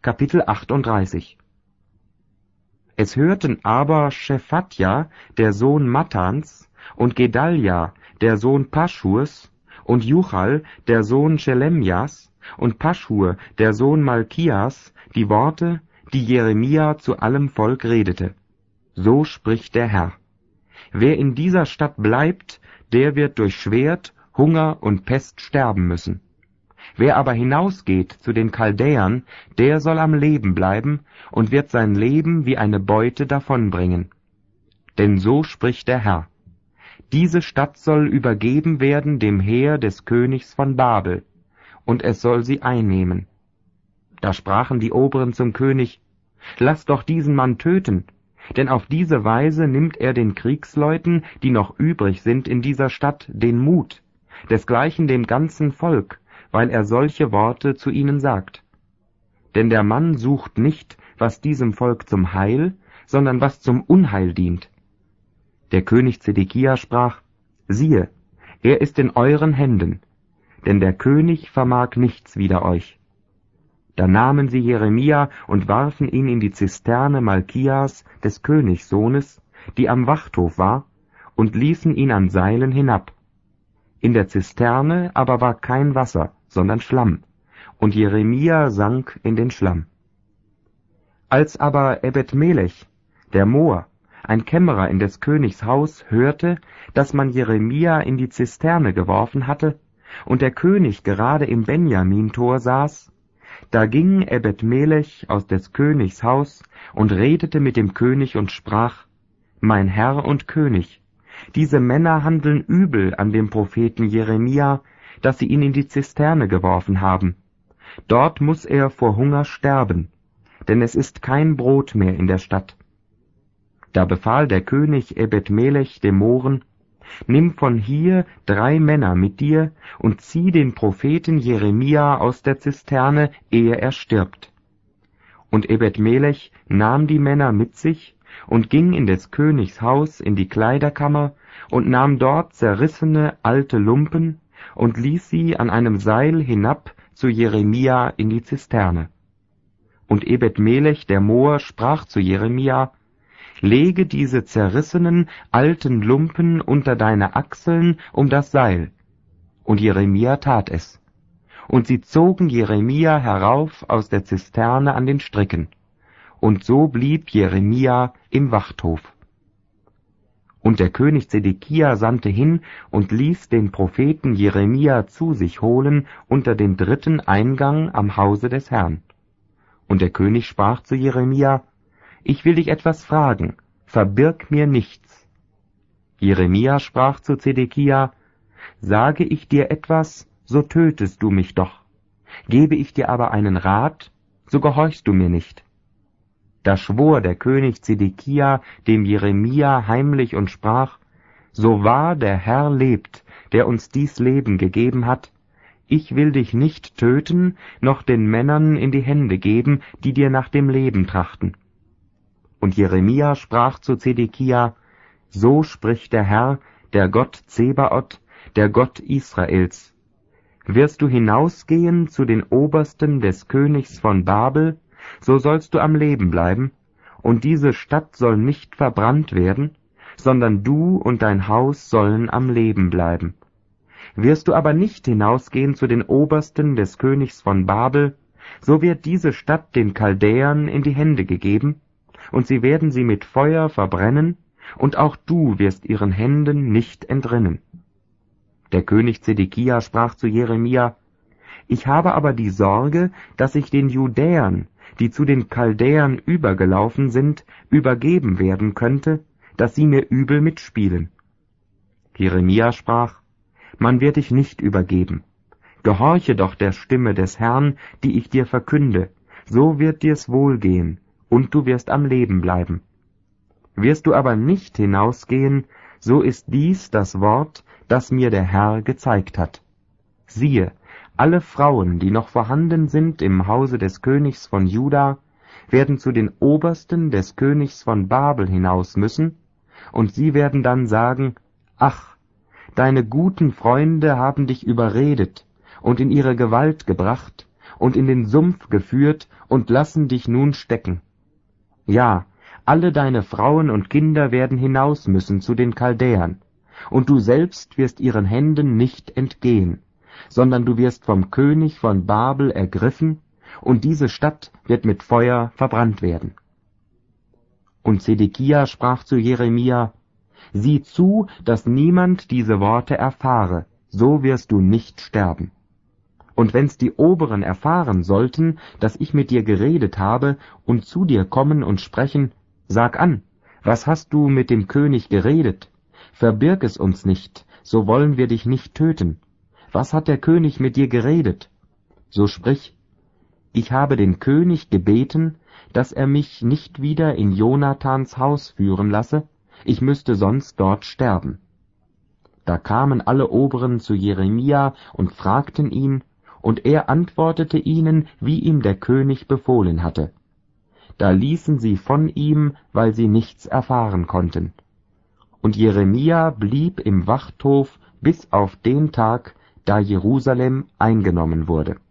Kapitel 38. Es hörten aber Schephatja, der Sohn Mattans, und Gedalja, der Sohn Paschurs, und Juchal, der Sohn Schelemjas, und Paschur, der Sohn Malkias, die Worte, die Jeremia zu allem Volk redete. So spricht der Herr: Wer in dieser Stadt bleibt, der wird durch Schwert, Hunger und Pest sterben müssen. Wer aber hinausgeht zu den Chaldäern, der soll am Leben bleiben und wird sein Leben wie eine Beute davonbringen. Denn so spricht der Herr: Diese Stadt soll übergeben werden dem Heer des Königs von Babel, und es soll sie einnehmen. Da sprachen die Oberen zum König: Lass doch diesen Mann töten, denn auf diese Weise nimmt er den Kriegsleuten, die noch übrig sind in dieser Stadt, den Mut, desgleichen dem ganzen Volk, weil er solche Worte zu ihnen sagt. Denn der Mann sucht nicht, was diesem Volk zum Heil, sondern was zum Unheil dient. Der König Zedekia sprach: Siehe, er ist in euren Händen, denn der König vermag nichts wider euch. Da nahmen sie Jeremia und warfen ihn in die Zisterne Malkias, des Königssohnes, die am Wachthof war, und ließen ihn an Seilen hinab. In der Zisterne aber war kein Wasser, sondern Schlamm, und Jeremia sank in den Schlamm. Als aber Ebed-Melech, der Moor, ein Kämmerer in des Königs Haus, hörte, dass man Jeremia in die Zisterne geworfen hatte, und der König gerade im Benjamin-Tor saß, da ging Ebed-Melech aus des Königs Haus und redete mit dem König und sprach: Mein Herr und König, diese Männer handeln übel an dem Propheten Jeremia, dass sie ihn in die Zisterne geworfen haben. Dort muß er vor Hunger sterben, denn es ist kein Brot mehr in der Stadt. Da befahl der König Ebed-Melech dem Mohren: Nimm von hier 3 Männer mit dir und zieh den Propheten Jeremia aus der Zisterne, ehe er stirbt. Und Ebed-Melech nahm die Männer mit sich und ging in des Königs Haus in die Kleiderkammer und nahm dort zerrissene alte Lumpen und ließ sie an einem Seil hinab zu Jeremia in die Zisterne. Und Ebed-Melech der Moor sprach zu Jeremia: Lege diese zerrissenen alten Lumpen unter deine Achseln um das Seil. Und Jeremia tat es. Und sie zogen Jeremia herauf aus der Zisterne an den Stricken. Und so blieb Jeremia im Wachthof. Und der König Zedekia sandte hin und ließ den Propheten Jeremia zu sich holen unter den 3. Eingang am Hause des Herrn. Und der König sprach zu Jeremia: Ich will dich etwas fragen, verbirg mir nichts. Jeremia sprach zu Zedekia: Sage ich dir etwas, so tötest du mich doch. Gebe ich dir aber einen Rat, so gehorchst du mir nicht. Da schwor der König Zedekia dem Jeremia heimlich und sprach: So wahr der Herr lebt, der uns dies Leben gegeben hat, ich will dich nicht töten, noch den Männern in die Hände geben, die dir nach dem Leben trachten. Und Jeremia sprach zu Zedekia: So spricht der Herr, der Gott Zebaoth, der Gott Israels: Wirst du hinausgehen zu den Obersten des Königs von Babel, so sollst du am Leben bleiben, und diese Stadt soll nicht verbrannt werden, sondern du und dein Haus sollen am Leben bleiben. Wirst du aber nicht hinausgehen zu den Obersten des Königs von Babel, so wird diese Stadt den Chaldäern in die Hände gegeben, und sie werden sie mit Feuer verbrennen, und auch du wirst ihren Händen nicht entrinnen. Der König Zedekia sprach zu Jeremia: Ich habe aber die Sorge, dass ich den Judäern, die zu den Chaldäern übergelaufen sind, übergeben werden könnte, dass sie mir übel mitspielen. Jeremia sprach: Man wird dich nicht übergeben. Gehorche doch der Stimme des Herrn, die ich dir verkünde, so wird dir's wohlgehen, und du wirst am Leben bleiben. Wirst du aber nicht hinausgehen, so ist dies das Wort, das mir der Herr gezeigt hat. Siehe, alle Frauen, die noch vorhanden sind im Hause des Königs von Juda, werden zu den Obersten des Königs von Babel hinaus müssen, und sie werden dann sagen: Ach, deine guten Freunde haben dich überredet und in ihre Gewalt gebracht, und in den Sumpf geführt und lassen dich nun stecken. Ja, alle deine Frauen und Kinder werden hinaus müssen zu den Chaldäern, und du selbst wirst ihren Händen nicht entgehen, sondern du wirst vom König von Babel ergriffen, und diese Stadt wird mit Feuer verbrannt werden. Und Zedekia sprach zu Jeremia: Sieh zu, dass niemand diese Worte erfahre, so wirst du nicht sterben. Und wenn's die Oberen erfahren sollten, dass ich mit dir geredet habe, und zu dir kommen und sprechen: Sag an, was hast du mit dem König geredet? Verbirg es uns nicht, so wollen wir dich nicht töten. Was hat der König mit dir geredet? So sprich: Ich habe den König gebeten, dass er mich nicht wieder in Jonathans Haus führen lasse, ich müsste sonst dort sterben. Da kamen alle Oberen zu Jeremia und fragten ihn, und er antwortete ihnen, wie ihm der König befohlen hatte. Da ließen sie von ihm, weil sie nichts erfahren konnten. Und Jeremia blieb im Wachthof bis auf den Tag, da Jerusalem eingenommen wurde.